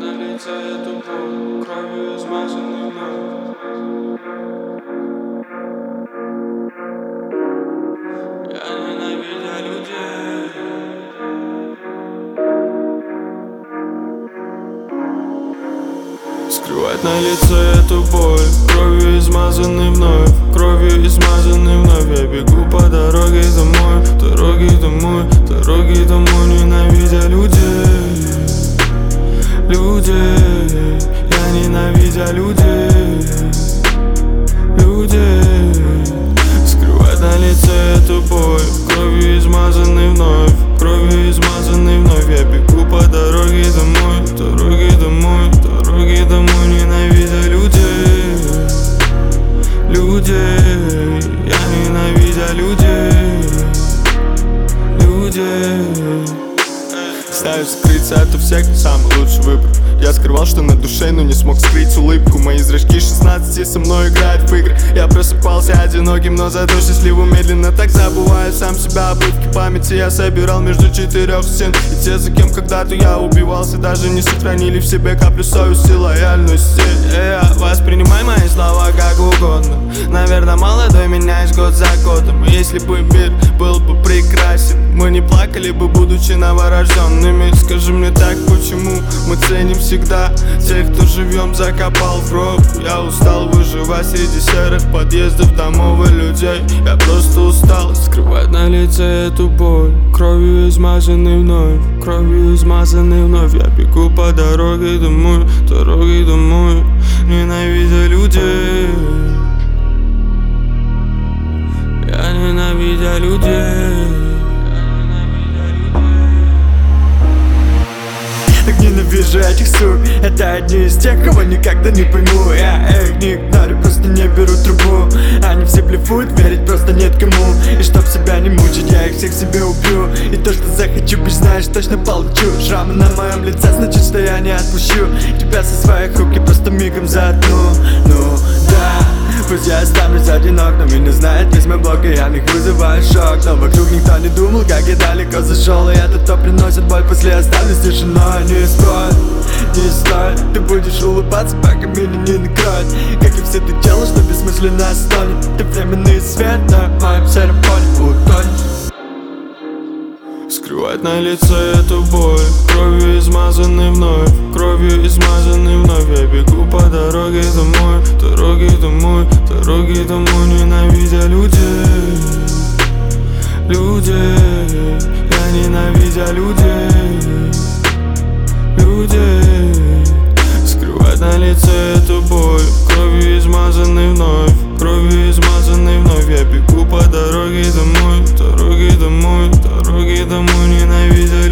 на лице эту боль, кровью измазанный вновь. Я ненавидя людей. Скрывать на лице эту боль, кровью измазанный вновь, кровью измазанный вновь. Я бегу по дороге домой, дороге домой, дороге домой, ненавидя людей, людей. Я ненавидя людей, людей. Скрывать на лице эту боль, кровью измазанный вновь, кровью измазанный вновь. Я бегу по дороге домой, дороге домой, дороге домой, ненавидя людей, людей. Я ненавидя людей, людей. Стараюсь скрыться от всех, самый лучший выбор. Я скрывал, что на душе, но не смог скрыть улыбку. Мои зрачки 16 со мной играют в игры. Я просыпался одиноким, но зато счастливым. Медленно так забываю сам себя. Обрывки памяти я собирал между четырех стен. И те, за кем когда-то я убивался, даже не сохранили в себе каплю совести, лояльности. Воспринимай мои слова как угодно. Наверное, молодой меняешь год за годом. Если бы мир был бы прекрасен, мы не плакали бы, будучи новорожденными. Скажи мне так, почему мы ценим всегда тех, кто живьем закопал в гроб? Я устал выживать среди серых подъездов, домов и людей. Я просто устал скрывать на лице эту боль, кровью измазанный вновь, кровью измазанный вновь. Я бегу по дороге домой, дороге домой, ненавидя людей. Я ненавидя людей. Так ненавижу этих сук. Это одни из тех, кого никогда не пойму. Я их не игнорю, просто не беру трубу. Они все блефуют, верить просто нет кому. И чтоб себя не мучить, я их всех себе убью. И то, что захочу, пусть знаешь, точно получу. Шрамы на моем лице, значит, что я не отпущу тебя со своих рук, я просто мигом заткну. Ну да, пусть я останусь одинок, но меня знает весь мой блог, и я них вызываю шок. Но вокруг никто не думал, как я далеко зашел. И это то приносит боль, после оставлюсь тишиной. Не стоит, не стоит, ты будешь улыбаться, пока меня не накроет. Как и все ты делаешь, что бессмысленно стонет. Ты временный свет на моем сером фоне утонешь. Скрывать на лице эту боль, кровью измазанный вновь, кровью измазанный вновь. Я бегу по дороге домой, дороге домой, дороге домой, ненавидя людей, людей. Я ненавидя людей, людей. Скрывать на лице эту боль, кровью измазанный вновь, кровью измазанный вновь. Я бегу по дороге домой, дороге домой, дороге домой, ненавидя